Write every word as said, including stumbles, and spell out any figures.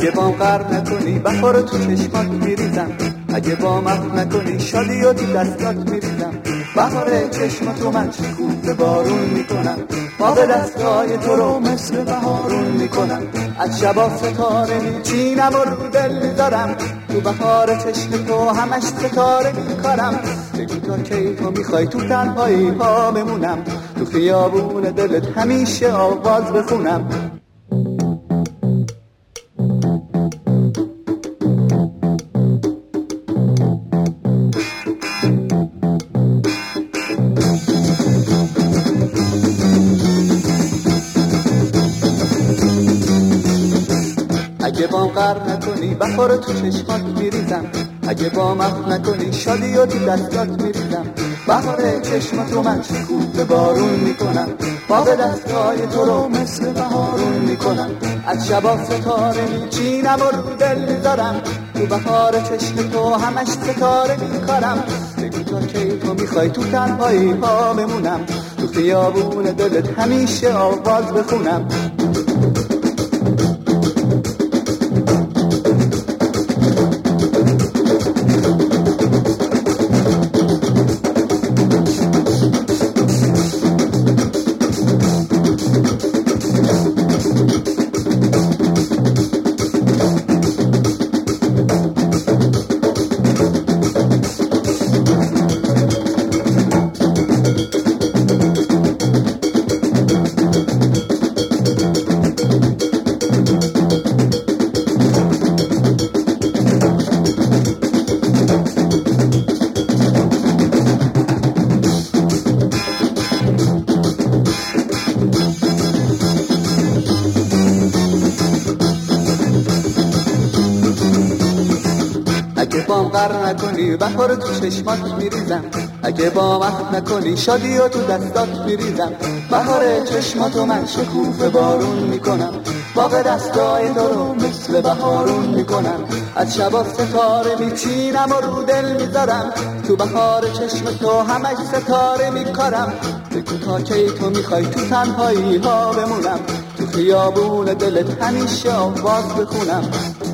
اگه بام غرق نکنی بهار تو چشمات میریزم، اگه بام عفو نکنی شادی و تو دستات میریزم. بهار چشماتو من شکوفه بارون میکنم، باغ دستای تو رو مثل بهارون میکنم. از شبا ستاره میچینم و رو دل میذارم، تو بهار چشم تو همش ستاره میکارم. بگو تا کی تو میخوای تو تنهایی ها بمونم، تو خیابون دلت همیشه آواز بخونم. اگه بام غرق نکنی بهار تو چشمات میریزم، اگه بام عفو نکنی شادی و تو دستات میریزم. بهار چشماتو من شکوفه بارون میکنم، باغ دستای تو رو مثل بهارون میکنم. از شبا ستاره میچینم و رو دل میذارم، تو بهار چشم تو همش ستاره میکارم. بگو تا کی تو میخوای تو تنهایی ها بمونم، تو خیابون دلت همیشه آواز بخونم. اگه بام غرق نکنی بهار تو چشمات میریزم، اگه بام عفو نکنی شادی و تو دستات میریزم. بهار چشماتو من شکوفه بارون میکنم، باغ دستای تو رو مثل بهارون میکنم. از شبا ستاره میچینم و رو دل میذارم، تو بهار چشم تو همش ستاره میکارم. بگو تا کی تو میخوای تو تنهایی ها بمونم، تو خیابون دلت همیشه آواز بخونم.